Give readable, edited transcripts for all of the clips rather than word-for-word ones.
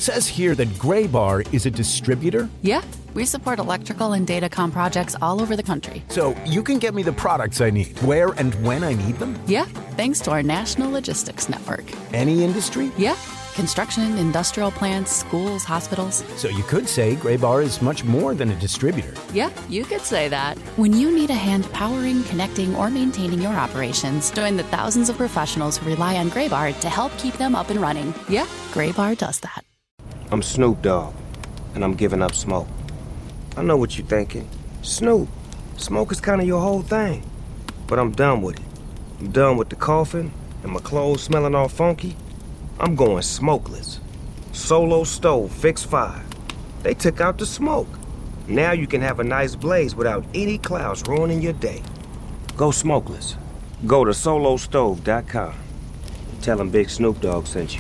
says here that Gray Bar is a distributor. Yeah, we support electrical and datacom projects all over the country. So you can get me the products I need, where and when I need them? Yeah, thanks to our national logistics network. Any industry? Yeah, construction, industrial plants, schools, hospitals. So you could say Gray Bar is much more than a distributor. Yeah, you could say that. When you need a hand powering, connecting, or maintaining your operations, join the thousands of professionals who rely on Gray Bar to help keep them up and running. Yeah, Gray Bar does that. I'm Snoop Dogg, and I'm giving up smoke. I know what you're thinking. Snoop, smoke is kind of your whole thing. But I'm done with it. I'm done with the coughing and my clothes smelling all funky. I'm going smokeless. Solo Stove Fix 5. They took out the smoke. Now you can have a nice blaze without any clouds ruining your day. Go smokeless. Go to solostove.com. Tell them Big Snoop Dogg sent you.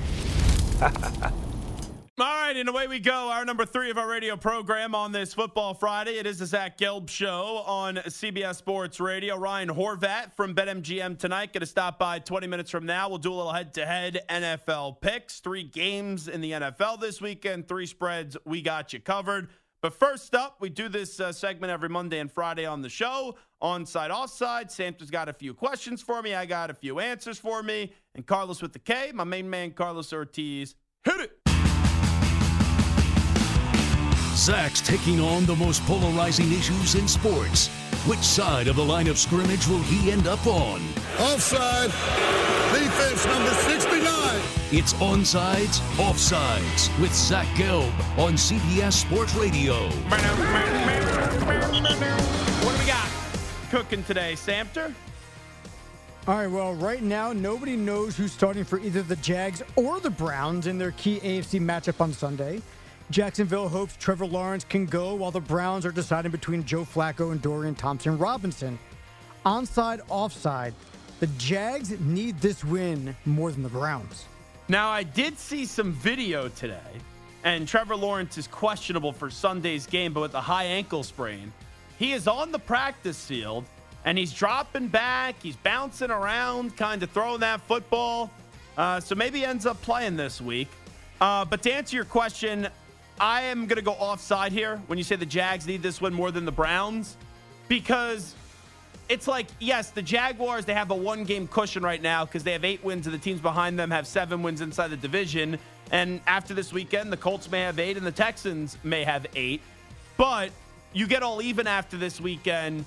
All right, and away we go. Our number 3 of our radio program on this Football Friday. It is the Zach Gelb Show on CBS Sports Radio. Ryan Horvat from BetMGM tonight. Going to stop by 20 minutes from now. We'll do a little head-to-head NFL picks. 3 games in the NFL this weekend, 3 spreads. We got you covered. But first up, we do this segment every Monday and Friday on the show. Onside, offside. Santa's got a few questions for me. I got a few answers for me. And Carlos with the K, my main man, Carlos Ortiz. Hit it! Zach's taking on the most polarizing issues in sports. Which side of the line of scrimmage will he end up on? Offside. Defense number 69. It's Onsides, Offsides with Zach Gelb on CBS Sports Radio. What do we got cooking today, Samter? All right, well, right now, nobody knows who's starting for either the Jags or the Browns in their key AFC matchup on Sunday. Jacksonville hopes Trevor Lawrence can go while the Browns are deciding between Joe Flacco and Dorian Thompson-Robinson. Onside, offside. The Jags need this win more than the Browns. Now, I did see some video today, and Trevor Lawrence is questionable for Sunday's game, but with a high ankle sprain. He is on the practice field, and he's dropping back. He's bouncing around, kind of throwing that football. So maybe he ends up playing this week. But to answer your question, I am going to go offside here when you say the Jags need this win more than the Browns, because it's like, yes, the Jaguars, they have a 1-game cushion right now because they have 8 wins and the teams behind them have 7 wins inside the division. And after this weekend, the Colts may have 8 and the Texans may have 8. But you get all even after this weekend,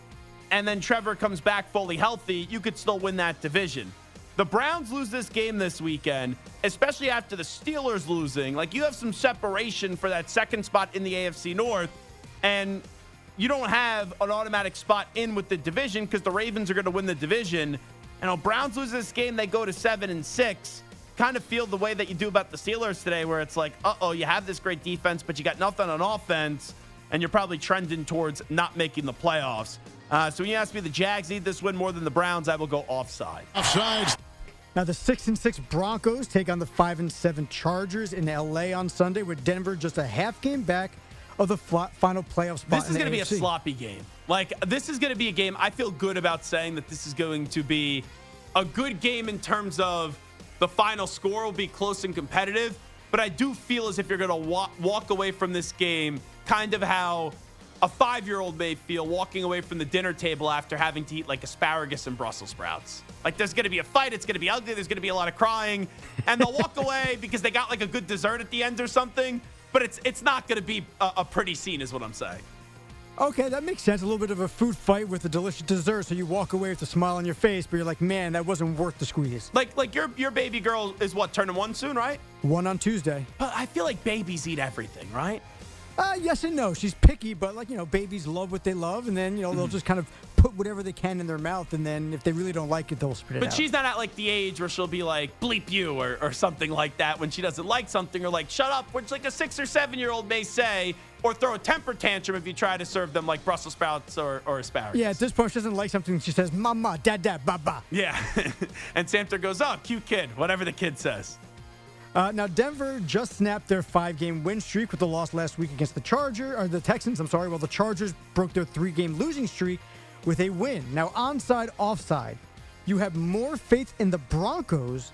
and then Trevor comes back fully healthy, you could still win that division. The Browns lose this game this weekend, especially after the Steelers losing. Like, you have some separation for that second spot in the AFC North, and you don't have an automatic spot in with the division because the Ravens are going to win the division. And if Browns lose this game, they go to 7-6. Kind of feel the way that you do about the Steelers today, where it's like, uh-oh, you have this great defense, but you got nothing on offense, and you're probably trending towards not making the playoffs. So when you ask me the Jags need this win more than the Browns, I will go offside. Offsides. Now, the 6-6 Broncos take on the 5-7 Chargers in L.A. on Sunday, with Denver just a half game back of the final playoff spot. This is going to be a sloppy game. Like, this is going to be a game. I feel good about saying that this is going to be a good game in terms of the final score will be close and competitive. But I do feel as if you're going to walk away from this game kind of how a 5-year-old may feel walking away from the dinner table after having to eat like asparagus and Brussels sprouts. Like, there's going to be a fight. It's going to be ugly. There's going to be a lot of crying. And they'll walk away because they got like a good dessert at the end or something. But it's not going to be a pretty scene is what I'm saying. Okay, that makes sense. A little bit of a food fight with a delicious dessert, so you walk away with a smile on your face, but you're like, man, that wasn't worth the squeeze. Like your baby girl is what, turning 1 soon, right? 1 on Tuesday. But I feel like babies eat everything, right? Yes and no. She's picky, but babies love what they love, and then, they'll just kind of put whatever they can in their mouth, and then if they really don't like it, they'll spit it out. But she's not at like the age where she'll be like, bleep you or something like that when she doesn't like something, or like, shut up, which like a 6 or 7-year-old may say, or throw a temper tantrum if you try to serve them like Brussels sprouts or asparagus. Yeah, at this point, she doesn't like something. She says, mama, dada, baba. Yeah. And Samter goes, oh, cute kid, whatever the kid says. Now, Denver just snapped their 5-game win streak with the loss last week against the Texans, while the Chargers broke their 3-game losing streak with a win. Now, onside, offside, you have more faith in the Broncos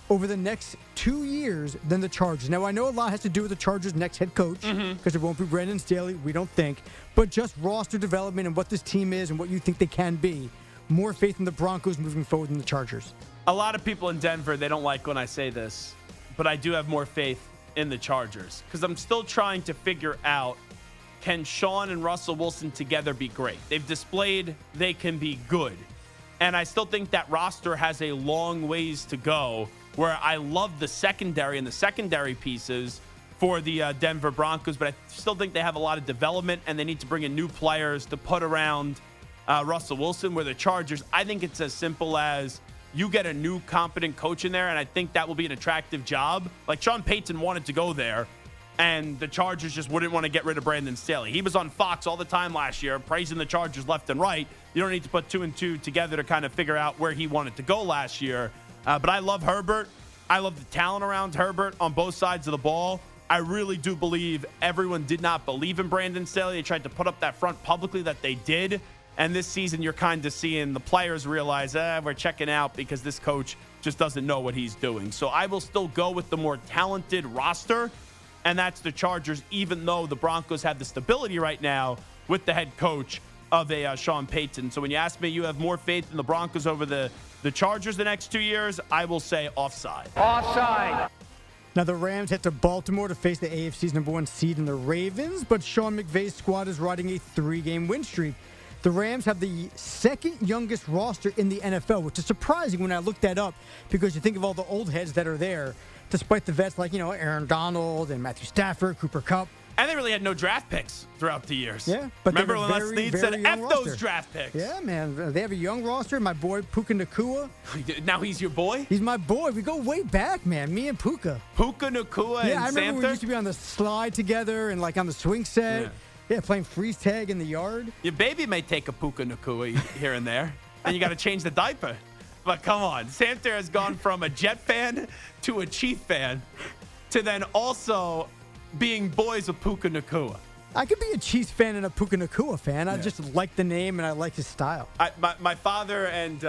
over the next 2 years than the Chargers. Now, I know a lot has to do with the Chargers' next head coach because it won't be Brandon Staley, we don't think. But just roster development and what this team is and what you think they can be. More faith in the Broncos moving forward than the Chargers. A lot of people in Denver, they don't like when I say this, but I do have more faith in the Chargers because I'm still trying to figure out, can Sean and Russell Wilson together be great? They've displayed they can be good. And I still think that roster has a long ways to go, where I love the secondary and the secondary pieces for the Denver Broncos, but I still think they have a lot of development and they need to bring in new players to put around Russell Wilson. Where the Chargers, I think it's as simple as you get a new competent coach in there, and I think that will be an attractive job. Like Sean Payton wanted to go there, and the Chargers just wouldn't want to get rid of Brandon Staley. He was on Fox all the time last year, praising the Chargers left and right. You don't need to put 2 and 2 together to kind of figure out where he wanted to go last year. But I love Herbert. I love the talent around Herbert on both sides of the ball. I really do believe everyone did not believe in Brandon Staley. They tried to put up that front publicly that they did. And this season, you're kind of seeing the players realize, we're checking out because this coach just doesn't know what he's doing. So I will still go with the more talented roster, and that's the Chargers, even though the Broncos have the stability right now with the head coach of Sean Payton. So when you ask me, you have more faith in the Broncos over the Chargers the next 2 years, I will say offside. Offside. Now, the Rams head to Baltimore to face the AFC's #1 seed in the Ravens, but Sean McVay's squad is riding a 3-game win streak. The Rams have the second youngest roster in the NFL, which is surprising when I looked that up because you think of all the old heads that are there, despite the vets like, Aaron Donald and Matthew Stafford, Cooper Kupp. And they really had no draft picks throughout the years. Yeah, but remember when Les Snead said, F those draft picks? Yeah, man. They have a young roster. My boy, Puka Nacua. Now he's your boy? He's my boy. We go way back, man. Me and Puka. Puka Nacua and Yeah, I remember Samter? we used to be on the slide together and, on the swing set. Yeah, playing freeze tag in the yard. Your baby may take a Puka Nacua here and there, and you got to change the diaper. But come on, Samter has gone from a Jet fan to a Chief fan to then also being boys with Puka Nacua. I could be a Chiefs fan and a Puka Nacua fan. I just like the name and I like his style. My father and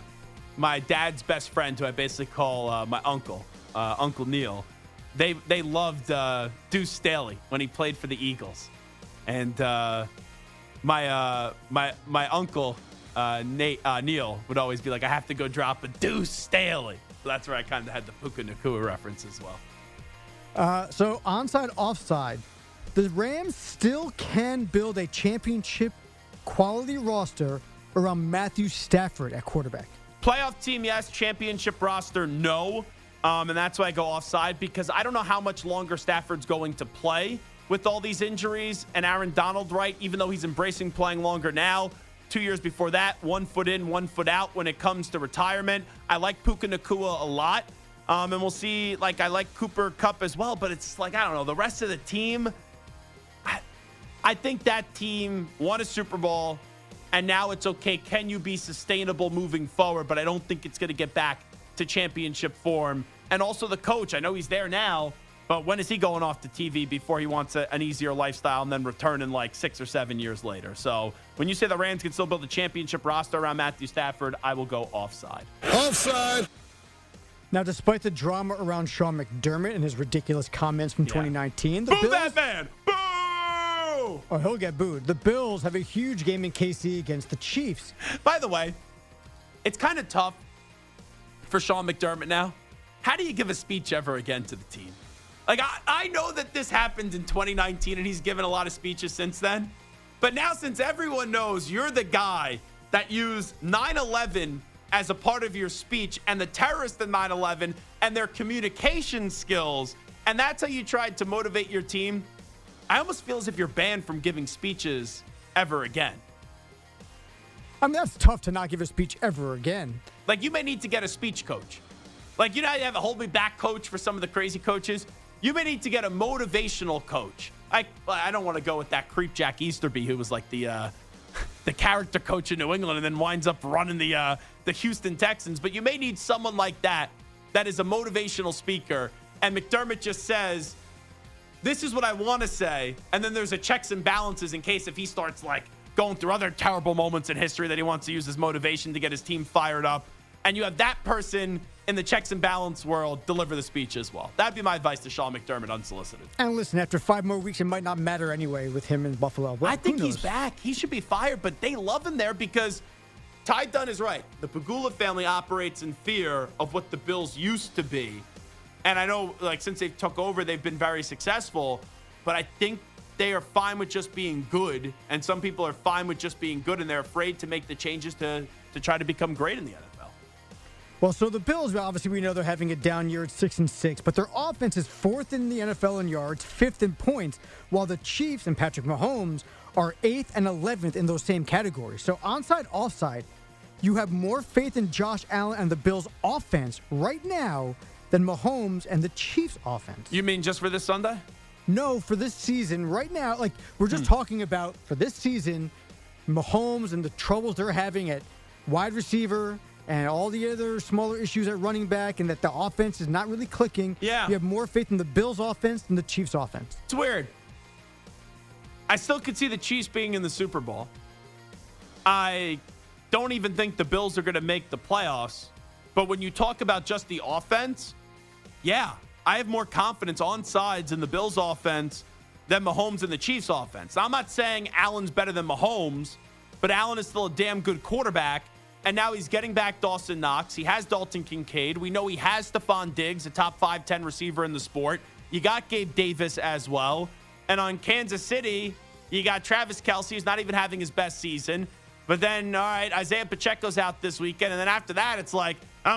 my dad's best friend, who I basically call my uncle, Uncle Neil, they loved Deuce Staley when he played for the Eagles. And my uncle, Neil, would always be like, I have to go drop a Deuce Staley. So that's where I kind of had the Puka Nacua reference as well. So onside, offside, the Rams still can build a championship quality roster around Matthew Stafford at quarterback. Playoff team, yes. Championship roster, no. And that's why I go offside, because I don't know how much longer Stafford's going to play with all these injuries. And Aaron Donald, right, even though he's embracing playing longer now, 2 years before that, 1 foot in, 1 foot out when it comes to retirement. I like Puka Nacua a lot. And we'll see, I like Cooper Kupp as well, but it's I don't know, the rest of the team, I think that team won a Super Bowl, and now it's okay. Can you be sustainable moving forward? But I don't think it's going to get back to championship form. And also the coach, I know he's there now, but when is he going off the TV before he wants an easier lifestyle and then return in 6 or 7 years later? So when you say the Rams can still build a championship roster around Matthew Stafford, I will go offside. Offside. Now, despite the drama around Sean McDermott and his ridiculous comments from 2019, the Boo Bills... that man! Boo! Oh, he'll get booed. The Bills have a huge game in KC against the Chiefs. By the way, it's kind of tough for Sean McDermott now. How do you give a speech ever again to the team? I know that this happened in 2019, and he's given a lot of speeches since then. But now, since everyone knows you're the guy that used 9/11 as a part of your speech and the terrorists in 9/11 and their communication skills, and that's how you tried to motivate your team, I almost feel as if you're banned from giving speeches ever again. I mean, that's tough to not give a speech ever again. You may need to get a speech coach. You know how you have a hold me back coach for some of the crazy coaches? You may need to get a motivational coach. I don't want to go with that creep Jack Easterby, who was the character coach in New England and then winds up running the Houston Texans. But you may need someone like that is a motivational speaker. And McDermott just says, this is what I want to say. And then there's a checks and balances in case if he starts going through other terrible moments in history that he wants to use as motivation to get his team fired up. And you have that person in the checks and balance world, deliver the speech as well. That'd be my advice to Sean McDermott, unsolicited. And listen, after 5 more weeks, it might not matter anyway with him in Buffalo. Well, I think he's back. He should be fired, but they love him there because Ty Dunn is right. The Pegula family operates in fear of what the Bills used to be. And I know, like, since they took over, they've been very successful, but I think they are fine with just being good, and some people are fine with just being good, and they're afraid to make the changes to try to become great in the NFL. Well, so the Bills, obviously, we know they're having a down year at 6-6, but their offense is 4th in the NFL in yards, 5th in points, while the Chiefs and Patrick Mahomes are 8th and 11th in those same categories. So onside, offside, you have more faith in Josh Allen and the Bills' offense right now than Mahomes and the Chiefs' offense. You mean just for this Sunday? No, for this season, right now, like we're just talking about for this season, Mahomes and the troubles they're having at wide receiver and all the other smaller issues at running back, and that the offense is not really clicking. Yeah. You have more faith in the Bills' offense than the Chiefs' offense. It's weird. I still could see the Chiefs being in the Super Bowl. I don't even think the Bills are going to make the playoffs. But when you talk about just the offense, yeah, I have more confidence on sides in the Bills offense than Mahomes in the Chiefs offense. Now, I'm not saying Allen's better than Mahomes, but Allen is still a damn good quarterback. And now he's getting back Dawson Knox. He has Dalton Kincaid. We know he has Stephon Diggs, a top 5-10 receiver in the sport. You got Gabe Davis as well. And on Kansas City, you got Travis Kelce, who's not even having his best season. But then, all right, Isaiah Pacheco's out this weekend. And then after that, it's like,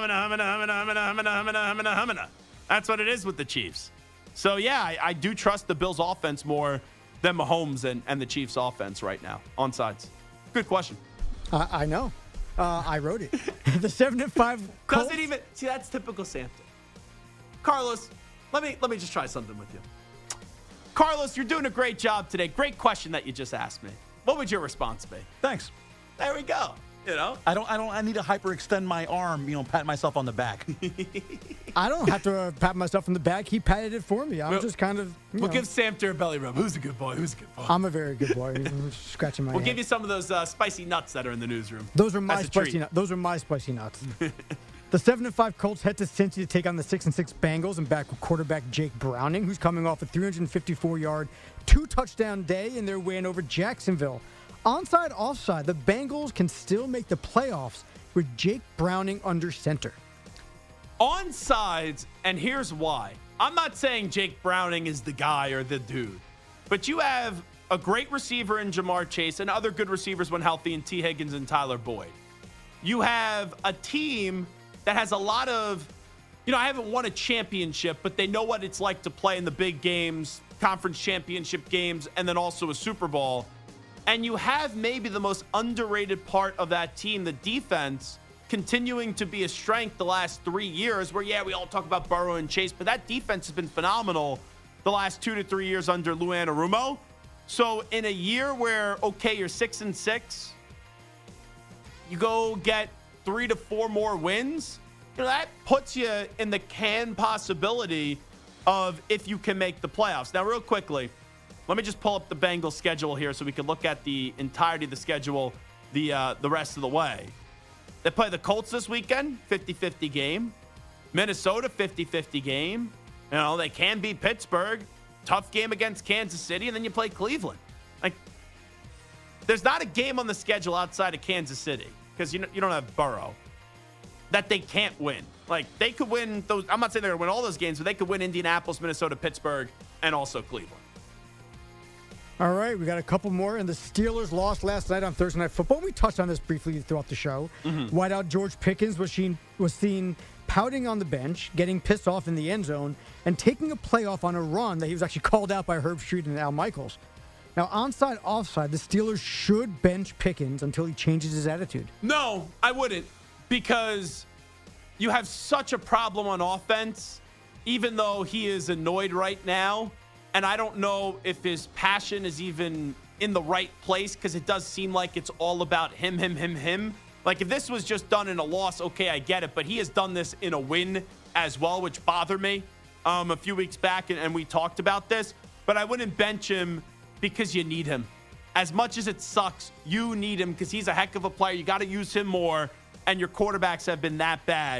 humana. That's what it is with the Chiefs. So, yeah, I do trust the Bills' offense more than Mahomes and the Chiefs' offense right now on sides. Good question. I know. I wrote it. The 7-5 Colts. Doesn't even see, that's typical Samson. Carlos, let me just try something with you. Carlos, you're doing a great job today. Great question that you just asked me. What would your response be? Thanks. There we go. You know, I need to hyperextend my arm, pat myself on the back. I don't have to pat myself on the back. He patted it for me. I'm just kind of. We'll give Samter a belly rub. Who's a good boy? Who's a good boy? I'm a very good boy. I'm scratching my We'll head. give you some of those spicy nuts that are in the newsroom. Those are my spicy nuts. Those are my spicy nuts. The 7-5 Colts head to Cincy to take on the 6-6 Bengals and back with quarterback Jake Browning, who's coming off a 354-yard, 2-touchdown day in their win over Jacksonville. Onside, offside, the Bengals can still make the playoffs with Jake Browning under center. On sides, and here's why. I'm not saying Jake Browning is the guy or the dude, but you have a great receiver in Jamar Chase and other good receivers when healthy in T. Higgins and Tyler Boyd. You have a team that has a lot of, I haven't won a championship, but they know what it's like to play in the big games, conference championship games, and then also a Super Bowl. And you have maybe the most underrated part of that team, the defense, continuing to be a strength the last 3 years where, we all talk about Burrow and Chase, but that defense has been phenomenal the last 2 to 3 years under Lou Anarumo. So in a year where, you're 6-6, you go get 3 to 4 more wins, that puts you in the possibility of if you can make the playoffs. Now, real quickly, let me just pull up the Bengals schedule here so we can look at the entirety of the schedule the rest of the way. They play the Colts this weekend, 50-50 game. Minnesota, 50-50 game. They can beat Pittsburgh. Tough game against Kansas City, and then you play Cleveland. There's not a game on the schedule outside of Kansas City because you don't have Burrow that they can't win. They could win those. I'm not saying they're going to win all those games, but they could win Indianapolis, Minnesota, Pittsburgh, and also Cleveland. All right, we got a couple more, and the Steelers lost last night on Thursday Night Football. We touched on this briefly throughout the show. Wideout George Pickens was seen pouting on the bench, getting pissed off in the end zone, and taking a play off on a run that he was actually called out by Herb Street and Al Michaels. Now, onside, offside, the Steelers should bench Pickens until he changes his attitude. No, I wouldn't, because you have such a problem on offense, even though he is annoyed right now. And I don't know if his passion is even in the right place because it does seem like it's all about him. If this was just done in a loss, I get it. But he has done this in a win as well, which bothered me a few weeks back. And we talked about this. But I wouldn't bench him because you need him. As much as it sucks, you need him because he's a heck of a player. You got to use him more. And your quarterbacks have been that bad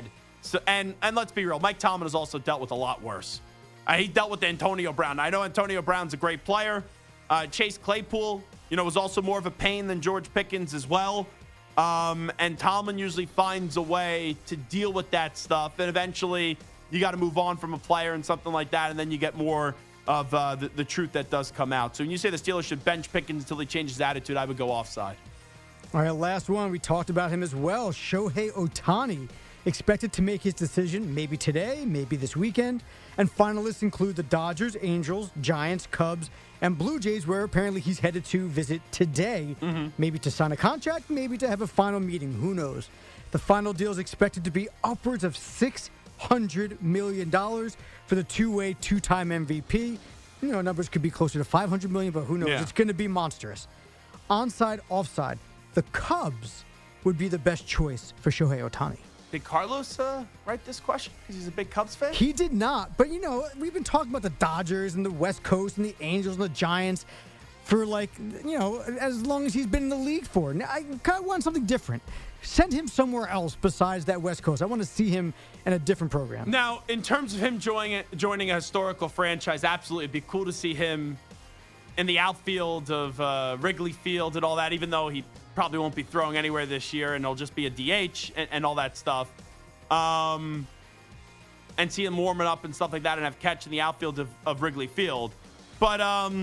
So and let's be real, Mike Tomlin has also dealt with a lot worse. He dealt with Antonio Brown. I know Antonio Brown's a great player. Chase Claypool, was also more of a pain than George Pickens as well. And Tomlin usually finds a way to deal with that stuff. And eventually, you got to move on from a player and something like that, and then you get more of the truth that does come out. So when you say the Steelers should bench Pickens until he changes his attitude, I would go offside. All right, last one. We talked about him as well. Shohei Ohtani expected to make his decision maybe today, maybe this weekend. And finalists include the Dodgers, Angels, Giants, Cubs, and Blue Jays, where apparently he's headed to visit today. Maybe to sign a contract, maybe to have a final meeting. Who knows? The final deal is expected to be upwards of $600 million for the two-way, two-time MVP. Numbers could be closer to $500 million, but who knows? Yeah. It's going to be monstrous. Onside, offside. The Cubs would be the best choice for Shohei Ohtani. Did Carlos write this question because he's a big Cubs fan? He did not. But, we've been talking about the Dodgers and the West Coast and the Angels and the Giants for, as long as he's been in the league for. Now, I kind of want something different. Send him somewhere else besides that West Coast. I want to see him in a different program. Now, in terms of him joining a historical franchise, absolutely. It'd be cool to see him in the outfield of Wrigley Field and all that, even though he probably won't be throwing anywhere this year, and he'll just be a DH and all that stuff. And see him warming up and stuff like that and have catch in the outfield of Wrigley Field. But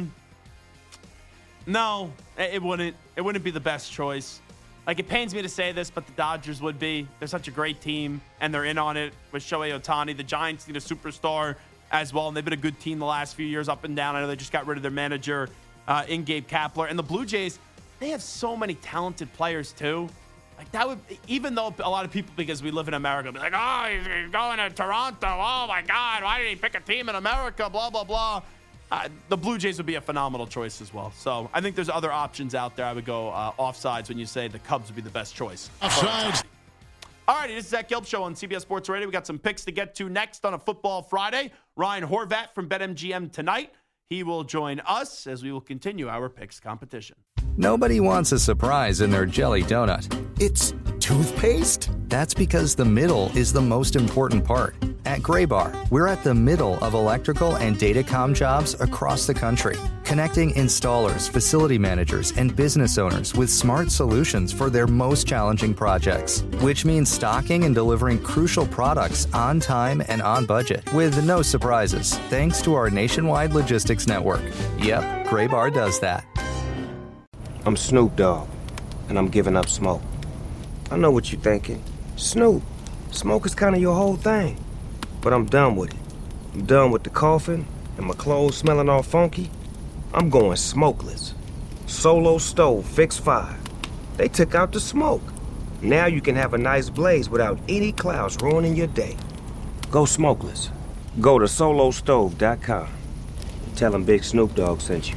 no, it wouldn't be the best choice. It pains me to say this, but the Dodgers would be. They're such a great team, and they're in on it with Shohei Ohtani. The Giants need a superstar as well, and they've been a good team the last few years up and down. I know they just got rid of their manager in Gabe Kapler. And the Blue Jays, they have so many talented players too. That would, even though a lot of people, because we live in America, be like, oh, he's going to Toronto. Oh my God, why did he pick a team in America? Blah, blah, blah. The Blue Jays would be a phenomenal choice as well. So I think there's other options out there. I would go offsides when you say the Cubs would be the best choice. Offsides. All right, this is Zach Gelb Show on CBS Sports Radio. We got some picks to get to next on a Football Friday. Ryan Horvat from BetMGM tonight. He will join us as we will continue our picks competition. Nobody wants a surprise in their jelly donut. It's toothpaste? That's because the middle is the most important part. At Graybar, we're at the middle of electrical and datacom jobs across the country, connecting installers, facility managers, and business owners with smart solutions for their most challenging projects, which means stocking and delivering crucial products on time and on budget with no surprises, thanks to our nationwide logistics network. Yep, Graybar does that. I'm Snoop Dogg, and I'm giving up smoke. I know what you're thinking. Snoop, smoke is kind of your whole thing. But I'm done with it. I'm done with the coughing and my clothes smelling all funky. I'm going smokeless. Solo Stove Fix 5. They took out the smoke. Now you can have a nice blaze without any clouds ruining your day. Go smokeless. Go to solostove.com. Tell them Big Snoop Dogg sent you.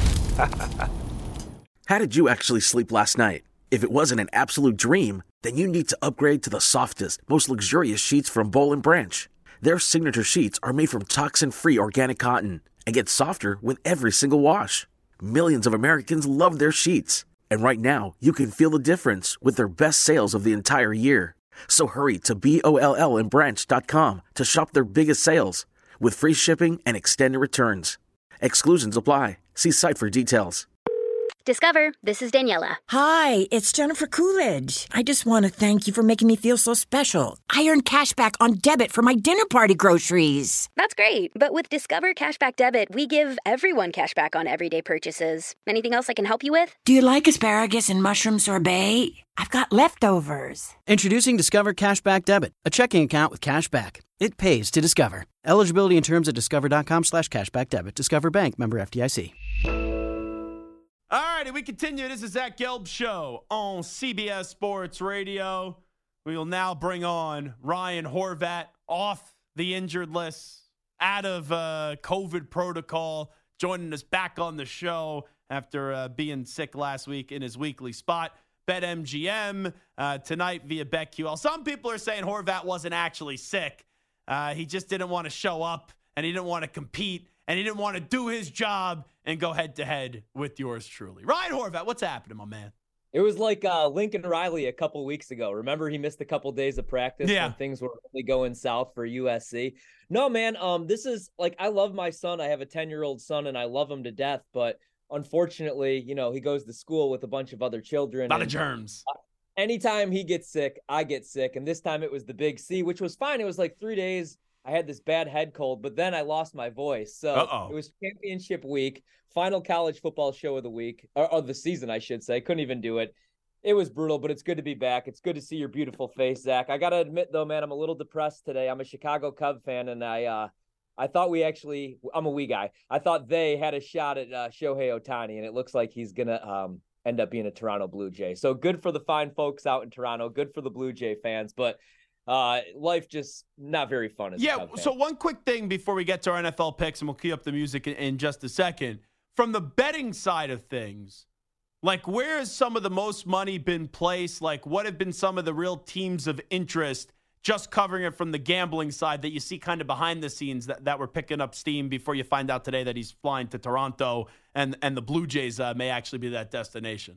How did you actually sleep last night? If it wasn't an absolute dream, then you need to upgrade to the softest, most luxurious sheets from Boll & Branch. Their signature sheets are made from toxin-free organic cotton and get softer with every single wash. Millions of Americans love their sheets. And right now, you can feel the difference with their best sales of the entire year. So hurry to BOLLandbranch.com to shop their biggest sales with free shipping and extended returns. Exclusions apply. See site for details. Discover, this is Daniela. Hi, it's Jennifer Coolidge. I just want to thank you for making me feel so special. I earned cash back on debit for my dinner party groceries. That's great, but with Discover Cashback Debit, we give everyone cash back on everyday purchases. Anything else I can help you with? Do you like asparagus and mushroom sorbet? I've got leftovers. Introducing Discover Cashback Debit, a checking account with cash back. It pays to Discover. Eligibility and terms at discover.com/cashbackdebit. Discover Bank, member FDIC. All righty, we continue. This is Zach Gelb Show on CBS Sports Radio. We will now bring on Ryan Horvat off the injured list, out of COVID protocol, joining us back on the show after being sick last week in his weekly spot. BetMGM tonight via BetQL. Some people are saying Horvat wasn't actually sick. He just didn't want to show up, and he didn't want to compete, and he didn't want to do his job and go head-to-head with yours truly. Ryan Horvat, what's happening, my man? It was like Lincoln Riley a couple weeks ago. Remember, he missed a couple days of practice when things were really going south for USC. No, man, this is like, I love my son. I have a 10-year-old son, and I love him to death. But unfortunately, he goes to school with a bunch of other children. A lot of germs. Anytime he gets sick, I get sick. And this time it was the big C, which was fine. It was like 3 days. I had this bad head cold, but then I lost my voice. So It was championship week, final college football show of the week, or the season, I should say. Couldn't even do it. It was brutal, but it's good to be back. It's good to see your beautiful face, Zach. I got to admit, though, man, I'm a little depressed today. I'm a Chicago Cub fan, and I thought I'm a wee guy. I thought they had a shot at Shohei Ohtani, and it looks like he's going to end up being a Toronto Blue Jay. So good for the fine folks out in Toronto. Good for the Blue Jay fans, but life just not very fun. So one quick thing before we get to our NFL picks, and we'll cue up the music in just a second. From the betting side of things, like, where has some of the most money been placed? Like, what have been some of the real teams of interest, just covering it from the gambling side, that you see kind of behind the scenes that were picking up steam before you find out today that he's flying to Toronto and the Blue Jays may actually be that destination?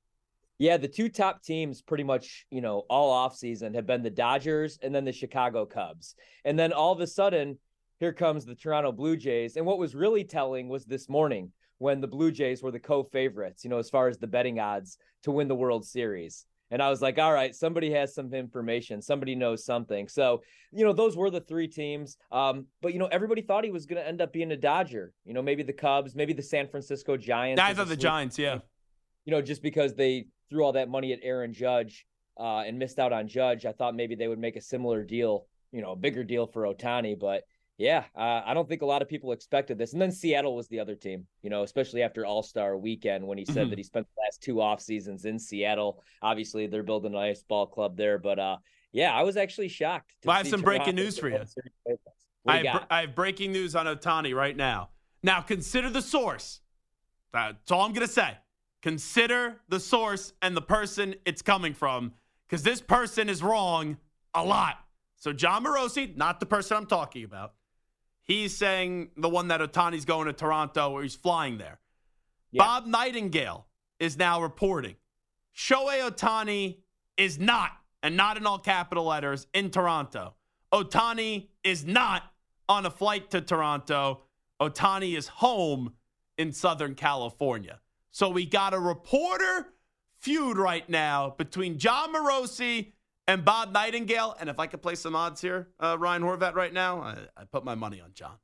Yeah, the two top teams pretty much, all offseason have been the Dodgers and then the Chicago Cubs. And then all of a sudden, here comes the Toronto Blue Jays. And what was really telling was this morning when the Blue Jays were the co-favorites, as far as the betting odds to win the World Series. And I was like, all right, somebody has some information. Somebody knows something. So, those were the three teams. But, everybody thought he was going to end up being a Dodger. Maybe the Cubs, maybe the San Francisco Giants. I thought the Giants, yeah. Just because they threw all that money at Aaron Judge and missed out on Judge, I thought maybe they would make a similar deal, a bigger deal for Ohtani. But, yeah, I don't think a lot of people expected this. And then Seattle was the other team, especially after All-Star weekend when he said that he spent the last 2 off seasons in Seattle. Obviously, they're building a nice ball club there. But, yeah, I was actually shocked. I have some breaking news for you. I have breaking news on Ohtani right now. Now, consider the source. That's all I'm going to say. Consider the source and the person it's coming from, because this person is wrong a lot. So John Morosi, not the person I'm talking about, he's saying the one that Ohtani's going to Toronto, or he's flying there. Yeah. Bob Nightingale is now reporting Shohei Ohtani is not, and not in all capital letters, in Toronto. Ohtani is not on a flight to Toronto. Ohtani is home in Southern California. So we got a reporter feud right now between John Morosi and Bob Nightingale. And if I could play some odds here, Ryan Horvat, right now, I put my money on John.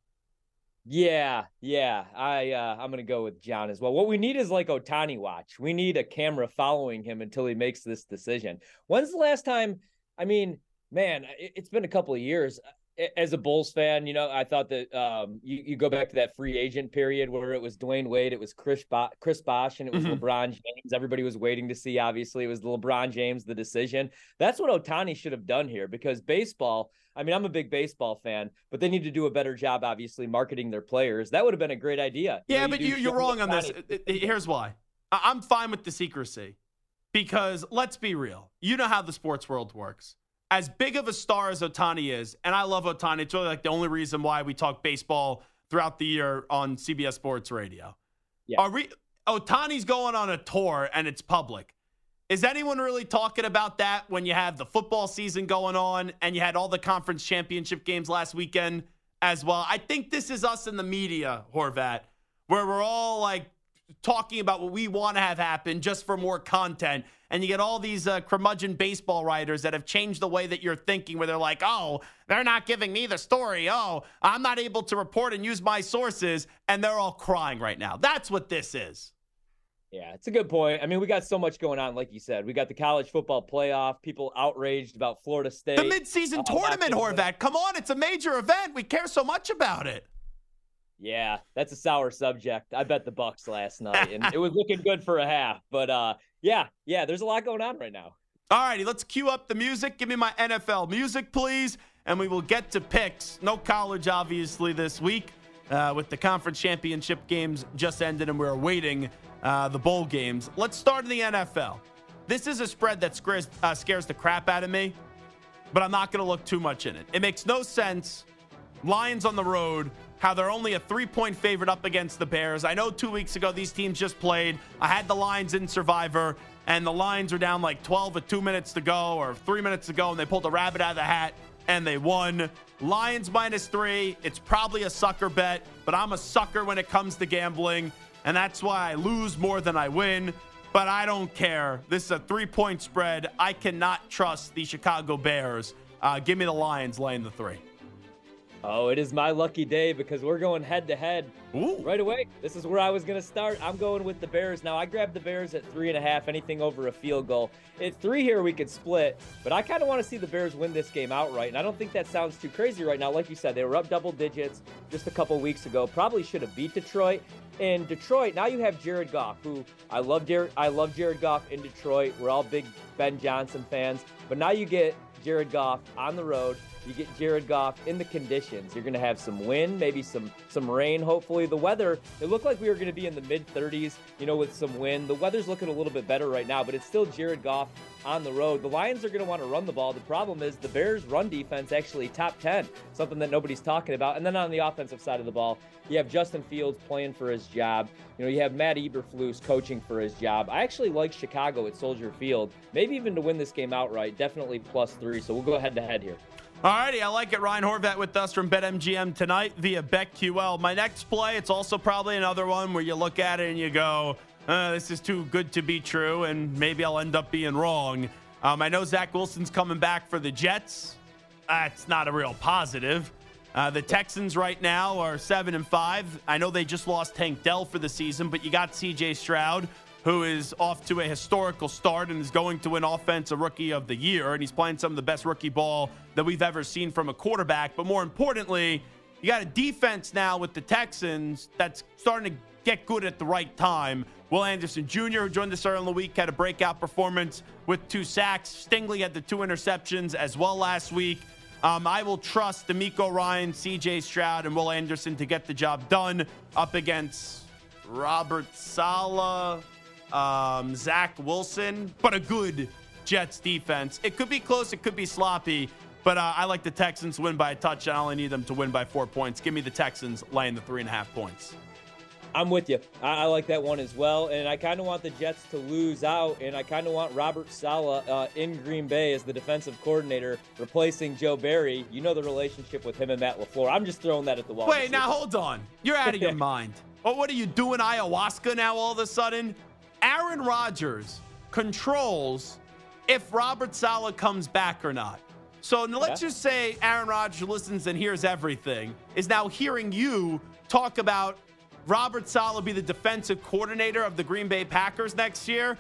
Yeah. I'm going to go with John as well. What we need is like Ohtani watch. We need a camera following him until he makes this decision. When's the last time? I mean, man, it's been a couple of years. As a Bulls fan, I thought that you go back to that free agent period where it was Dwayne Wade, it was Chris Bosh, and it was LeBron James. Everybody was waiting to see, obviously. It was LeBron James, the decision. That's what Ohtani should have done here, because baseball, I mean, I'm a big baseball fan, but they need to do a better job, obviously, marketing their players. That would have been a great idea. Yeah, but you're wrong on this. Here's why. I'm fine with the secrecy, because let's be real. You know how the sports world works. As big of a star as Ohtani is, and I love Ohtani, it's really like the only reason why we talk baseball throughout the year on CBS Sports Radio. Yeah. Ohtani's going on a tour, and it's public. Is anyone really talking about that when you have the football season going on and you had all the conference championship games last weekend as well? I think this is us in the media, Horvat, where we're all like talking about what we want to have happen just for more content. And you get all these curmudgeon baseball writers that have changed the way that you're thinking, where they're like, oh, they're not giving me the story. Oh, I'm not able to report and use my sources. And they're all crying right now. That's what this is. Yeah, it's a good point. I mean, we got so much going on, like you said. We got the college football playoff, people outraged about Florida State. The midseason tournament, Horvat. Come on, it's a major event. We care so much about it. Yeah, that's a sour subject. I bet the Bucks last night, and it was looking good for a half. But, yeah, there's a lot going on right now. All righty, let's cue up the music. Give me my NFL music, please, and we will get to picks. No college, obviously, this week with the conference championship games just ended, and we're awaiting the bowl games. Let's start in the NFL. This is a spread that scares the crap out of me, but I'm not going to look too much in it. It makes no sense. Lions on the road how they're only a 3-point favorite up against the Bears. I know 2 weeks ago these teams just played. I had the Lions in Survivor, and the Lions were down like 12 with 2 minutes to go or 3 minutes to go, and they pulled a rabbit out of the hat, and they won. Lions -3. It's probably a sucker bet, but I'm a sucker when it comes to gambling, and that's why I lose more than I win. But I don't care. This is a 3-point spread. I cannot trust the Chicago Bears. Give me the Lions laying the 3. Oh, it is my lucky day because we're going head-to-head right away. This is where I was going to start. I'm going with the Bears. Now, I grabbed the Bears at 3.5, anything over a field goal. At 3 here, we could split, but I kind of want to see the Bears win this game outright, and I don't think that sounds too crazy right now. Like you said, they were up double digits just a couple weeks ago. Probably should have beat Detroit. In Detroit, now you have Jared Goff, who I love Jared Goff in Detroit. We're all big Ben Johnson fans, but now you get Jared Goff on the road. You get Jared Goff in the conditions. You're going to have some wind, maybe some rain, hopefully. The weather, it looked like we were going to be in the mid-30s, with some wind. The weather's looking a little bit better right now, but it's still Jared Goff on the road. The Lions are going to want to run the ball. The problem is the Bears' run defense actually top 10, something that nobody's talking about. And then on the offensive side of the ball, you have Justin Fields playing for his job. You have Matt Eberflus coaching for his job. I actually like Chicago at Soldier Field, maybe even to win this game outright, definitely +3. So we'll go head-to-head here. Alrighty, I like it. Ryan Horvat with us from BetMGM tonight via BetQL. My next play, it's also probably another one where you look at it and you go, this is too good to be true, and maybe I'll end up being wrong. I know Zach Wilson's coming back for the Jets. That's not a real positive. The Texans right now are 7-5. I know they just lost Tank Dell for the season, but you got C.J. Stroud, who is off to a historical start and is going to win Offensive Rookie of the Year. And he's playing some of the best rookie ball that we've ever seen from a quarterback. But more importantly, you got a defense now with the Texans that's starting to get good at the right time. Will Anderson Jr., who joined us earlier in the week, had a breakout performance with 2 sacks. Stingley had the 2 interceptions as well last week. I will trust DeMeco Ryan, C.J. Stroud, and Will Anderson to get the job done up against Robert Saleh, Zach Wilson, but a good Jets defense. It could be close, it could be sloppy, but I like the Texans to win by a touchdown. I only need them to win by 4 points. Give me the Texans laying the 3.5 points. I'm with you. I like that one as well, and I kind of want the Jets to lose out, and I kind of want Robert Saleh in Green Bay as the defensive coordinator, replacing Joe Barry. You know the relationship with him and Matt LaFleur. I'm just throwing that at the wall. Wait, now hold on. You're out of your mind. Oh, what are you doing, ayahuasca now all of a sudden? Aaron Rodgers controls if Robert Saleh comes back or not. So let's just say Aaron Rodgers listens and hears everything, is now hearing you talk about Robert Saleh be the defensive coordinator of the Green Bay Packers next year.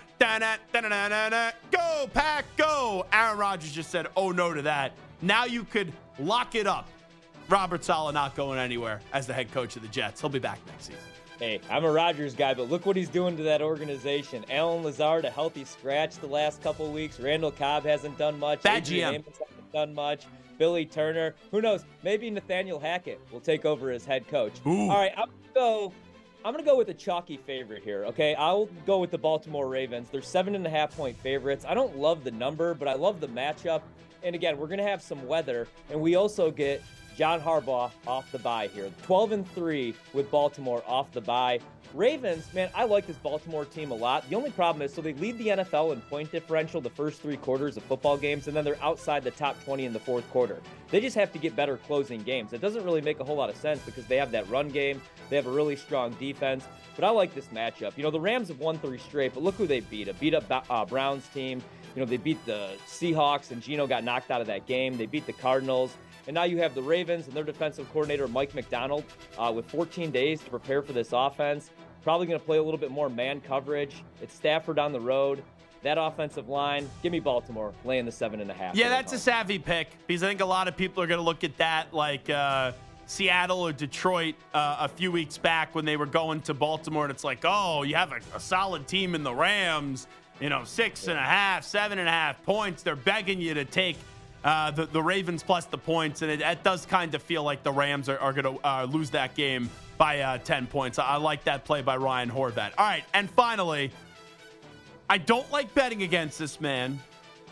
Go, Pack, go. Aaron Rodgers just said, oh, no to that. Now you could lock it up. Robert Saleh not going anywhere as the head coach of the Jets. He'll be back next season. Hey, I'm a Rodgers guy, but look what he's doing to that organization. Allen Lazard, a healthy scratch the last couple of weeks. Randall Cobb hasn't done much. Bad GM. Hasn't done much. Billy Turner. Who knows? Maybe Nathaniel Hackett will take over as head coach. Ooh. All right, I'm going to go with a chalky favorite here, okay? I'll go with the Baltimore Ravens. They're 7.5-point favorites. I don't love the number, but I love the matchup. And again, we're going to have some weather, and we also get John Harbaugh off the bye here. 12-3 with Baltimore off the bye. Ravens, man, I like this Baltimore team a lot. The only problem is, so they lead the NFL in point differential the first 3 quarters of football games, and then they're outside the top 20 in the fourth quarter. They just have to get better closing games. It doesn't really make a whole lot of sense because they have that run game. They have a really strong defense, but I like this matchup. The Rams have won 3 straight, but look who they beat. A beat-up Browns team. They beat the Seahawks, and Geno got knocked out of that game. They beat the Cardinals. And now you have the Ravens and their defensive coordinator, Mike McDonald, with 14 days to prepare for this offense. Probably going to play a little bit more man coverage. It's Stafford on the road. That offensive line, give me Baltimore laying the 7.5. Yeah, that's a savvy pick because I think a lot of people are going to look at that like Seattle or Detroit a few weeks back when they were going to Baltimore, and it's like, oh, you have a solid team in the Rams, 6.5, 7.5 points. They're begging you to take the Ravens plus the points, and it does kind of feel like the Rams are going to lose that game by 10 points. I like that play by Ryan Horvat. All right, and finally, I don't like betting against this man,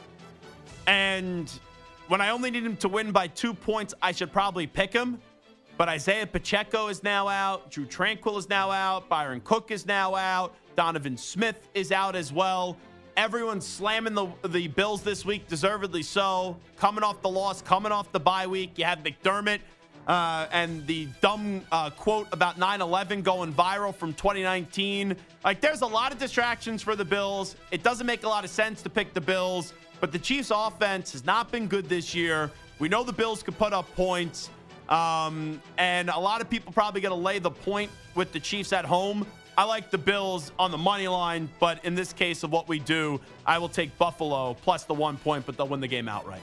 and when I only need him to win by 2 points, I should probably pick him. But Isaiah Pacheco is now out. Drew Tranquill is now out. Byron Cook is now out. Donovan Smith is out as well. Everyone's slamming the Bills this week, deservedly so. Coming off the loss, coming off the bye week. You have McDermott and the dumb quote about 9/11 going viral from 2019. Like, there's a lot of distractions for the Bills. It doesn't make a lot of sense to pick the Bills, but the Chiefs' offense has not been good this year. We know the Bills could put up points, and a lot of people probably going to lay the point with the Chiefs at home. I like the Bills on the money line, but in this case of what we do, I will take Buffalo plus the 1 point, but they'll win the game outright.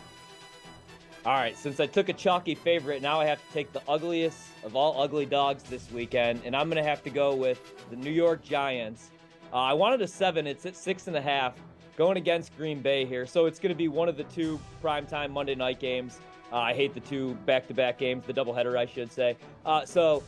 All right, since I took a chalky favorite, now I have to take the ugliest of all ugly dogs this weekend, and I'm going to have to go with the New York Giants. I wanted a 7. It's at 6.5, going against Green Bay here. So it's going to be one of the two primetime Monday night games. I hate the two back-to-back games, the doubleheader, I should say. So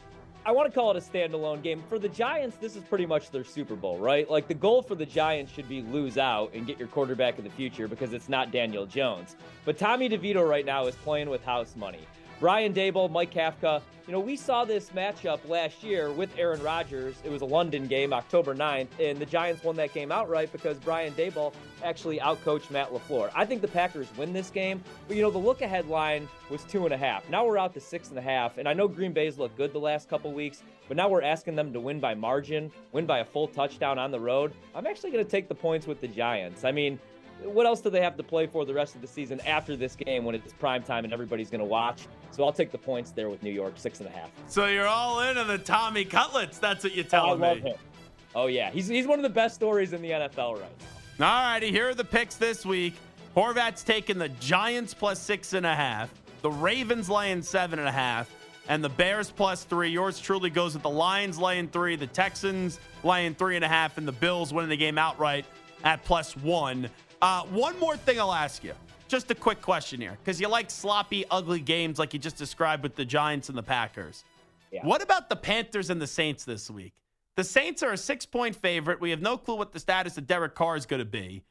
I want to call it a standalone game. For the Giants, this is pretty much their Super Bowl, right? Like, the goal for the Giants should be lose out and get your quarterback in the future because it's not Daniel Jones. But Tommy DeVito right now is playing with house money. Brian Daboll, Mike Kafka, we saw this matchup last year with Aaron Rodgers. It was a London game, October 9th, and the Giants won that game outright because Brian Daboll actually outcoached Matt LaFleur. I think the Packers win this game, but the look-ahead line was 2.5. Now we're out to 6.5, and I know Green Bay's looked good the last couple weeks, but now we're asking them to win by margin, win by a full touchdown on the road. I'm actually going to take the points with the Giants. I mean, what else do they have to play for the rest of the season after this game when it's prime time and everybody's going to watch? So I'll take the points there with New York, 6.5. So you're all in on the Tommy Cutlets. That's what you're telling me. I love him. Oh, yeah. He's one of the best stories in the NFL right now. All righty, here are the picks this week. Horvat's taking the Giants plus 6.5, the Ravens laying 7.5, and the Bears plus 3. Yours truly goes with the Lions laying 3, the Texans laying 3.5, and the Bills winning the game outright at plus 1. One more thing I'll ask you. Just a quick question here, because you like sloppy, ugly games like you just described with the Giants and the Packers. Yeah. What about the Panthers and the Saints this week? The Saints are a 6-point favorite. We have no clue what the status of Derek Carr is going to be.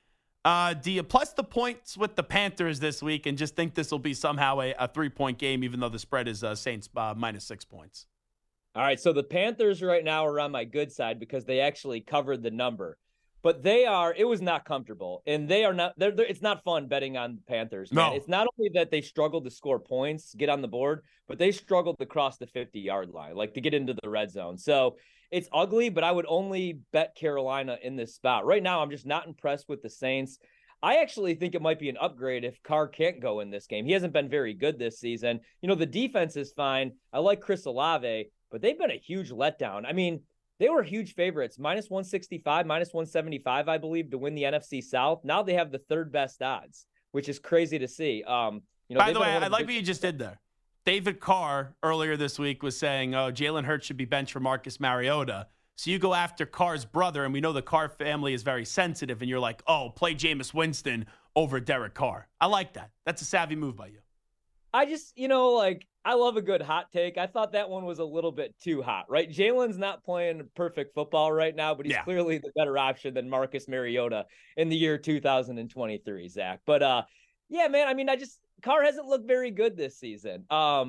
Do you plus the points with the Panthers this week and just think this will be somehow a 3-point game, even though the spread is Saints minus 6 points? All right, so the Panthers right now are on my good side because they actually covered the number. But it was not comfortable, and they are not, it's not fun betting on the Panthers, man. No. It's not only that they struggled to score points, get on the board, but they struggled to cross the 50-yard line, like to get into the red zone. So it's ugly, but I would only bet Carolina in this spot. Right now, I'm just not impressed with the Saints. I actually think it might be an upgrade if Carr can't go in this game. He hasn't been very good this season. The defense is fine. I like Chris Olave, but they've been a huge letdown. I mean, they were huge favorites, minus 165, minus 175, I believe, to win the NFC South. Now they have the third best odds, which is crazy to see. By the way, I like what you just did there. David Carr earlier this week was saying, Jalen Hurts should be benched for Marcus Mariota. So you go after Carr's brother, and we know the Carr family is very sensitive, and you're like, play Jameis Winston over Derek Carr. I like that. That's a savvy move by you. I just, I love a good hot take. I thought that one was a little bit too hot, right? Jalen's not playing perfect football right now, but he's clearly the better option than Marcus Mariota in the year 2023, Zach. But, yeah, man, I mean, Carr hasn't looked very good this season.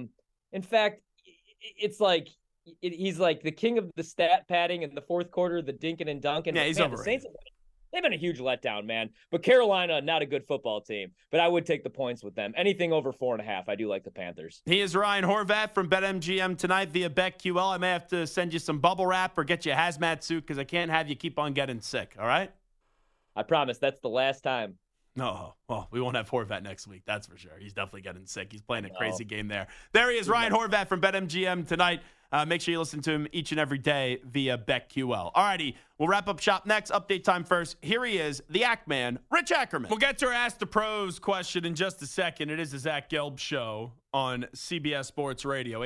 In fact, it's like he's like the king of the stat padding in the fourth quarter, the dinking and dunking. Yeah, he's overrated. They've been a huge letdown, man. But Carolina, not a good football team. But I would take the points with them. Anything over 4.5, I do like the Panthers. He is Ryan Horvat from BetMGM tonight via BetQL. I may have to send you some bubble wrap or get you a hazmat suit because I can't have you keep on getting sick, all right? I promise that's the last time. No, well, we won't have Horvat next week, that's for sure. He's definitely getting sick. He's playing a crazy game there. There he is, Ryan Horvat from BetMGM tonight. Make sure you listen to him each and every day via BetQL. All righty, we'll wrap up shop next. Update time first. Here he is, the Ack Man, Rich Ackerman. We'll get to our Ask the Pros question in just a second. It is the Zach Gelb Show on CBS Sports Radio,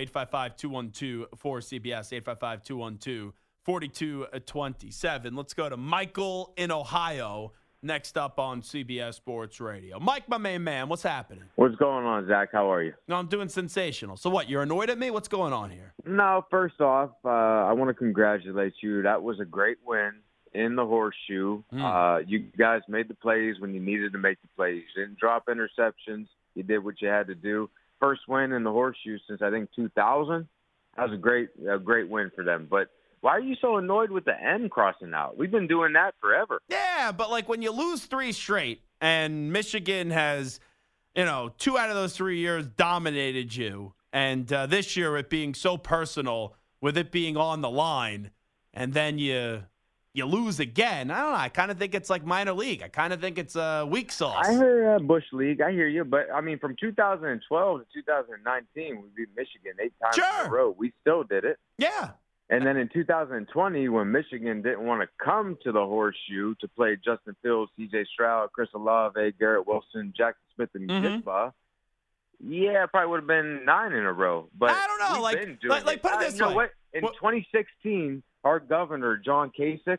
855-212-4CBS, 855-212-4227. Let's go to Michael in Ohio. Next up on CBS Sports Radio. Mike, my main man, what's happening? What's going on, Zach? How are you? No, I'm doing sensational. So what, you're annoyed at me? What's going on here? No, first off, I want to congratulate you. That was a great win in the horseshoe. You guys made the plays when you needed to make the plays. You didn't drop interceptions. You did what you had to do. first win in the Horseshoe since I think 2000. That was a great win for them. But why are you so annoyed with the N crossing out? We've been doing that forever. Yeah, but like when you lose 3 straight and Michigan has, 2 out of those 3 years dominated you, and this year it being so personal with it being on the line, and then you lose again. I don't know. I kind of think it's like minor league. I kind of think it's weak sauce. I heard Bush League. I hear you. But, I mean, from 2012 to 2019, we beat Michigan 8 times in a row. We still did it. Yeah. And then in 2020, when Michigan didn't want to come to the Horseshoe to play Justin Fields, C.J. Stroud, Chris Olave, Garrett Wilson, Jackson Smith, and Jigba, yeah, it probably would have been 9 in a row. But I don't know. We've been doing put it this way. You know what? In 2016, our governor, John Kasich,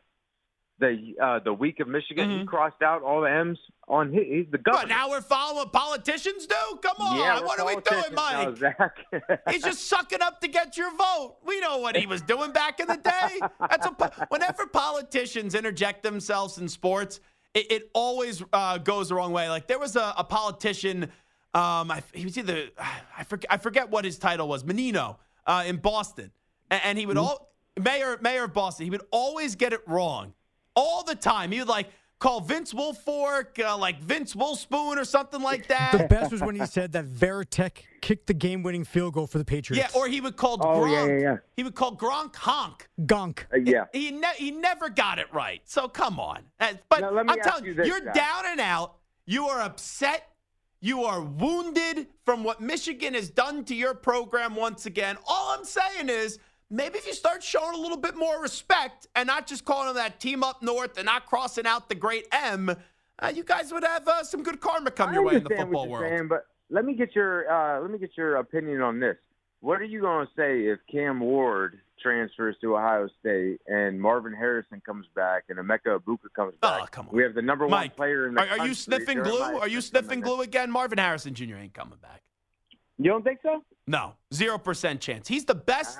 the week of Michigan, he crossed out all the M's on his. He's the governor. But now we're following what politicians do? Come on. Yeah, what are we doing, Mike? He's just sucking up to get your vote. We know what he was doing back in the day. Whenever politicians interject themselves in sports, it always goes the wrong way. Like there was a politician, he was either, I forget what his title was, Menino in Boston. And he would mayor of Boston, he would always get it wrong. All the time. He would call Vince Wilfork like Vince Wolfspoon or something like that. The best was when he said that Veritek kicked the game-winning field goal for the Patriots. Yeah, or he would call Gronk. Yeah. He would call Gronk honk. Gonk. Yeah. He never got it right. So come on. But now, I'm telling you, you're down and out. You are upset. You are wounded from what Michigan has done to your program once again. All I'm saying is, maybe if you start showing a little bit more respect and not just calling them that team up north and not crossing out the great M, you guys would have some good karma come your way in the football world. Saying, but let me get your opinion on this. What are you going to say if Cam Ward transfers to Ohio State and Marvin Harrison comes back and Emeka Egbuka comes back? Oh, come on. We have the number Mike, one player in the country. Are you sniffing glue? Are you sniffing glue again? Marvin Harrison Jr. ain't coming back. You don't think so? No, 0% chance. He's the best.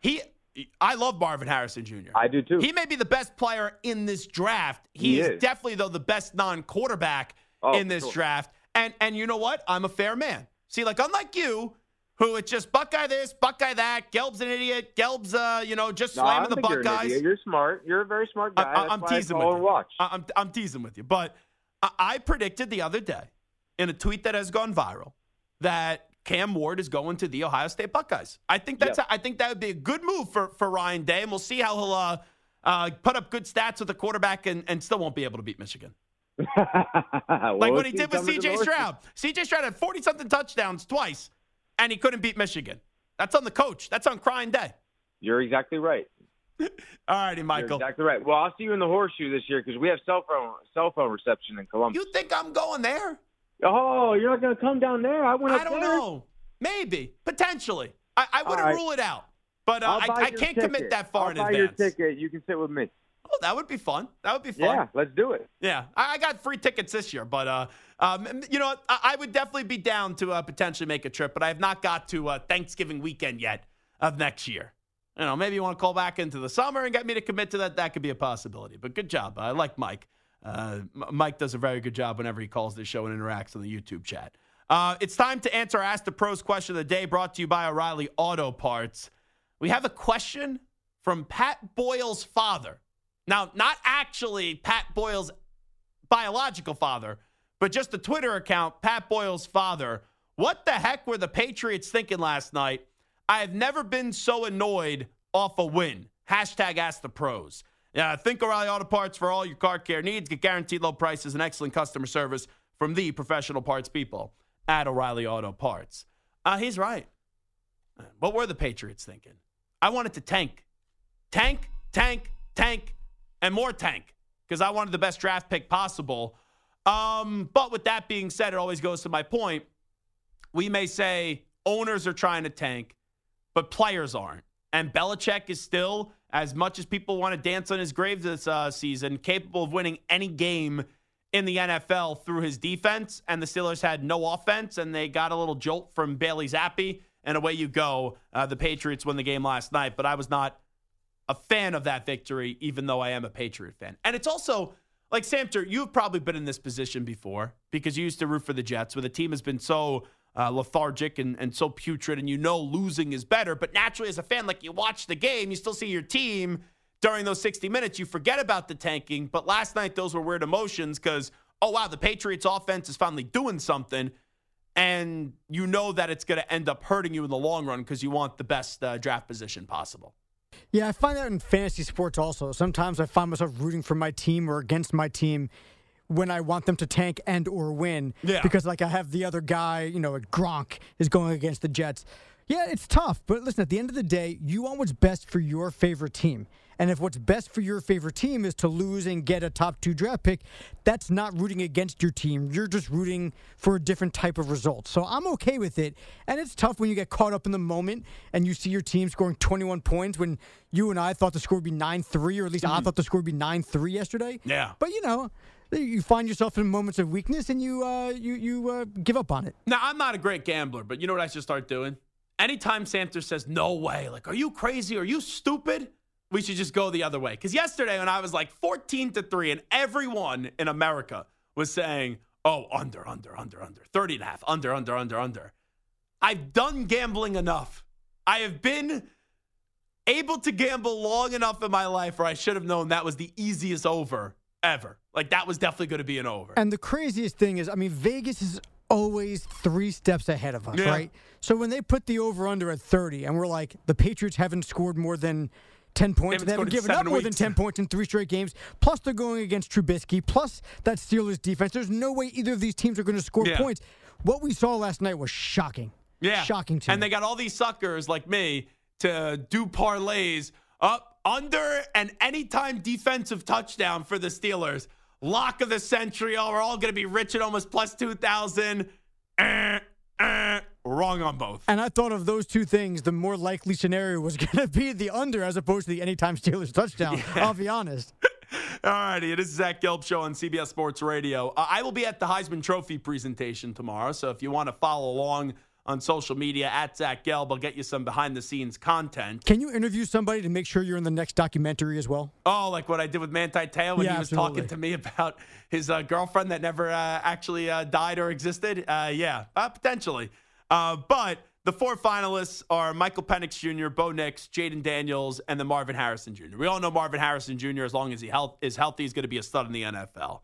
I love Marvin Harrison Jr. I do too. He may be the best player in this draft. He is definitely, though, the best non-quarterback in this draft. And you know what? I'm a fair man. See, unlike you, who it's just Buckeye this, Buckeye that, Gelb's an idiot, Gelb's, just slamming the Buckeyes. You're smart. You're a very smart guy. I'm teasing with you. I'm teasing with you. But I predicted the other day in a tweet that has gone viral that Cam Ward is going to the Ohio State Buckeyes. I think I think that would be a good move for Ryan Day, and we'll see how he'll put up good stats with the quarterback and still won't be able to beat Michigan. What he did with C.J. Stroud. C.J. Stroud had 40-something touchdowns twice, and he couldn't beat Michigan. That's on the coach. That's on Ryan Day. You're exactly right. All righty, Michael. You're exactly right. Well, I'll see you in the Horseshoe this year because we have cell phone reception in Columbus. You think I'm going there? Oh, you're not going to come down there? I don't know. Maybe. Potentially. I wouldn't rule it out. But I can't commit that far in advance. I'll buy your ticket. You can sit with me. Oh, that would be fun. Yeah, let's do it. Yeah. I got free tickets this year. But, you know what? I would definitely be down to potentially make a trip. But I have not got to Thanksgiving weekend yet of next year. Maybe you want to call back into the summer and get me to commit to that. That could be a possibility. But good job. I like Mike. Mike does a very good job whenever he calls this show and interacts on the YouTube chat. It's time to answer our Ask the Pros question of the day, brought to you by O'Reilly Auto Parts. We have a question from Pat Boyle's father. Now, not actually Pat Boyle's biological father, but just the Twitter account, Pat Boyle's father. What the heck were the Patriots thinking last night? I have never been so annoyed off a win. Hashtag Ask the Pros. Think O'Reilly Auto Parts for all your car care needs. Get guaranteed low prices and excellent customer service from the professional parts people at O'Reilly Auto Parts. He's right. What were the Patriots thinking? I wanted to tank. Tank, and more tank. Because I wanted the best draft pick possible. But with that being said, it always goes to my point. We may say owners are trying to tank, but players aren't. And Belichick is still, as much as people want to dance on his grave this season, capable of winning any game in the NFL through his defense. And the Steelers had no offense, and they got a little jolt from Bailey Zappi, and away you go. The Patriots won the game last night, but I was not a fan of that victory, even though I am a Patriot fan. And it's also, like Samter, you've probably been in this position before because you used to root for the Jets, where the team has been so lethargic and so putrid, and losing is better. But naturally, as a fan, like, you watch the game, you still see your team during those 60 minutes. You forget about the tanking. But last night, those were weird emotions because, oh, wow, the Patriots offense is finally doing something. And you know that it's going to end up hurting you in the long run because you want the best draft position possible. Yeah, I find that in fantasy sports also. Sometimes I find myself rooting for my team or against my team when I want them to tank and or win. Yeah. Because, like, I have the other guy, Gronk is going against the Jets. Yeah, it's tough. But listen, at the end of the day, you want what's best for your favorite team. And if what's best for your favorite team is to lose and get a top 2 draft pick, that's not rooting against your team. You're just rooting for a different type of result. So I'm okay with it. And it's tough when you get caught up in the moment and you see your team scoring 21 points when you and I thought the score would be 9-3, or at least I thought the score would be 9-3 yesterday. Yeah. But, you find yourself in moments of weakness and you give up on it. Now, I'm not a great gambler, but you know what I should start doing? Anytime Samter says, no way, like, are you crazy? Are you stupid? We should just go the other way. Because yesterday when I was like 14-3 and everyone in America was saying, oh, under, 30.5, under. I've done gambling enough. I have been able to gamble long enough in my life where I should have known that was the easiest over ever. Like, that was definitely going to be an over. And the craziest thing is, Vegas is always 3 steps ahead of us, right? So when they put the over-under at 30 and we're like, the Patriots haven't scored more than 10 points. They haven't given up more than 10 points in 3 straight games. Plus, they're going against Trubisky. Plus, that Steelers defense. There's no way either of these teams are going to score points. What we saw last night was shocking. Yeah. Shocking to me. And they got all these suckers like me to do parlays up, under, and anytime defensive touchdown for the Steelers. Lock of the century. Oh, we're all going to be rich at almost plus 2,000. Wrong on both. And I thought of those 2 things, the more likely scenario was going to be the under as opposed to the anytime Steelers touchdown. Yeah. I'll be honest. All righty. It is Zach Gelb Show on CBS Sports Radio. I will be at the Heisman Trophy presentation tomorrow. So if you want to follow along on social media at Zach Gelb, I'll get you some behind-the-scenes content. Can you interview somebody to make sure you're in the next documentary as well? Oh, like what I did with Manti Te'o when he was talking to me about his girlfriend that never actually died or existed? Potentially. But the 4 finalists are Michael Penix Jr., Bo Nix, Jaden Daniels, and then Marvin Harrison Jr. We all know Marvin Harrison Jr., as long as he is healthy, he's going to be a stud in the NFL.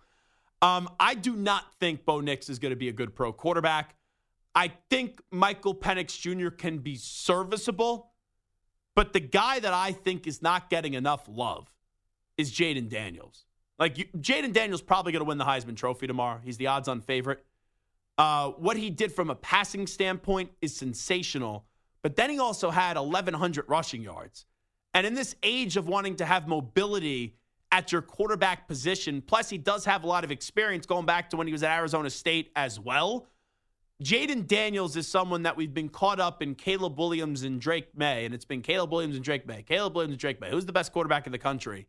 I do not think Bo Nix is going to be a good pro quarterback. I think Michael Penix Jr. can be serviceable, but the guy that I think is not getting enough love is Jaden Daniels. Jaden Daniels probably going to win the Heisman Trophy tomorrow. He's the odds-on favorite. What he did from a passing standpoint is sensational, but then he also had 1,100 rushing yards. And in this age of wanting to have mobility at your quarterback position, plus he does have a lot of experience going back to when he was at Arizona State as well. Jaden Daniels is someone that we've been caught up in Caleb Williams and Drake May, and it's been Caleb Williams and Drake May. Who's the best quarterback in the country?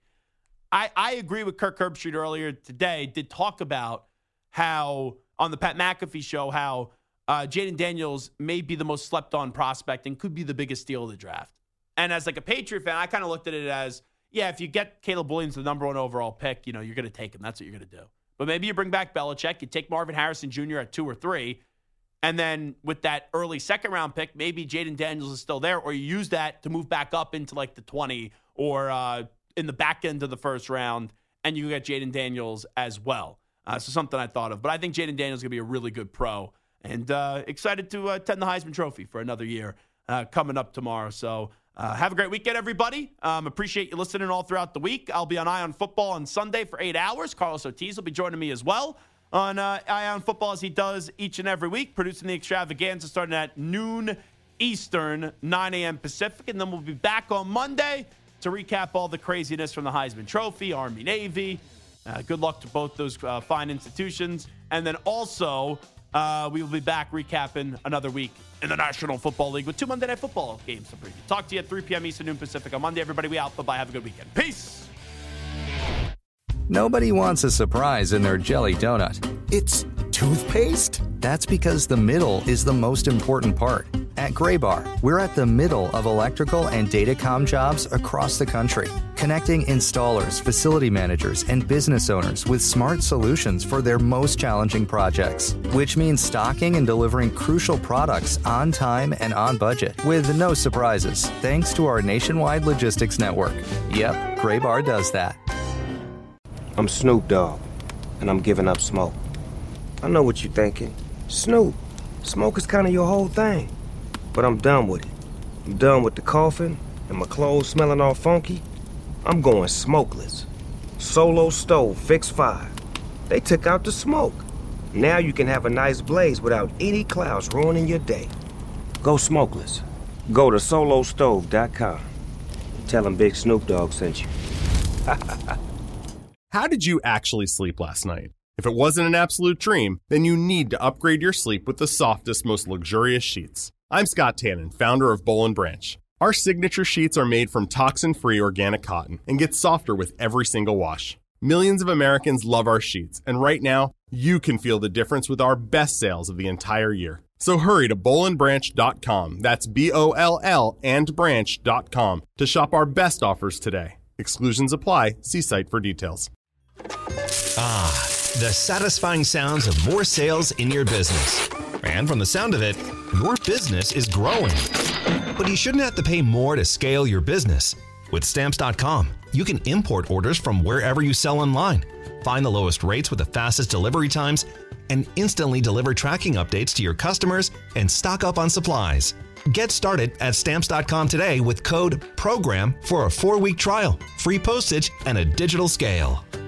I agree with Kirk Herbstreit earlier today, did talk about how, on the Pat McAfee show, how Jaden Daniels may be the most slept-on prospect and could be the biggest steal of the draft. And as like a Patriot fan, I kind of looked at it as, yeah, if you get Caleb Williams the number 1 overall pick, you're going to take him. That's what you're going to do. But maybe you bring back Belichick, you take Marvin Harrison Jr. at 2 or 3, and then with that early second-round pick, maybe Jaden Daniels is still there, or you use that to move back up into like the 20 or in the back end of the first round, and you get Jaden Daniels as well. So something I thought of. But I think Jaden Daniels is going to be a really good pro, and excited to attend the Heisman Trophy for another year coming up tomorrow. So have a great weekend, everybody. Appreciate you listening all throughout the week. I'll be on Eye on Football on Sunday for 8 hours. Carlos Ortiz will be joining me as well on Eye on Football, as he does each and every week, producing the extravaganza starting at noon Eastern, 9 a.m. Pacific. And then we'll be back on Monday to recap all the craziness from the Heisman Trophy, Army, Navy. Good luck to both those fine institutions. And then also, we will be back recapping another week in the National Football League with 2 Monday Night Football games to preview. Talk to you at 3 p.m. Eastern, noon Pacific on Monday. Everybody, we out. Bye-bye. Have a good weekend. Peace. Nobody wants a surprise in their jelly donut. It's toothpaste? That's because the middle is the most important part. At Graybar, we're at the middle of electrical and datacom jobs across the country, connecting installers, facility managers, and business owners with smart solutions for their most challenging projects, which means stocking and delivering crucial products on time and on budget with no surprises, thanks to our nationwide logistics network. Yep, Graybar does that. I'm Snoop Dogg, and I'm giving up smoke. I know what you're thinking. Snoop, smoke is kind of your whole thing. But I'm done with it. I'm done with the coughing and my clothes smelling all funky. I'm going smokeless. Solo Stove Fix 5. They took out the smoke. Now you can have a nice blaze without any clouds ruining your day. Go smokeless. Go to solostove.com. Tell them Big Snoop Dogg sent you. How did you actually sleep last night? If it wasn't an absolute dream, then you need to upgrade your sleep with the softest, most luxurious sheets. I'm Scott Tannen, founder of Boll & Branch. Our signature sheets are made from toxin-free organic cotton and get softer with every single wash. Millions of Americans love our sheets, and right now, you can feel the difference with our best sales of the entire year. So hurry to bollandbranch.com, that's B-O-L-L and branch.com, to shop our best offers today. Exclusions apply. See site for details. Ah, the satisfying sounds of more sales in your business. And from the sound of it, your business is growing. But you shouldn't have to pay more to scale your business. With Stamps.com, you can import orders from wherever you sell online, find the lowest rates with the fastest delivery times, and instantly deliver tracking updates to your customers and stock up on supplies. Get started at Stamps.com today with code PROGRAM for a 4-week trial, free postage, and a digital scale.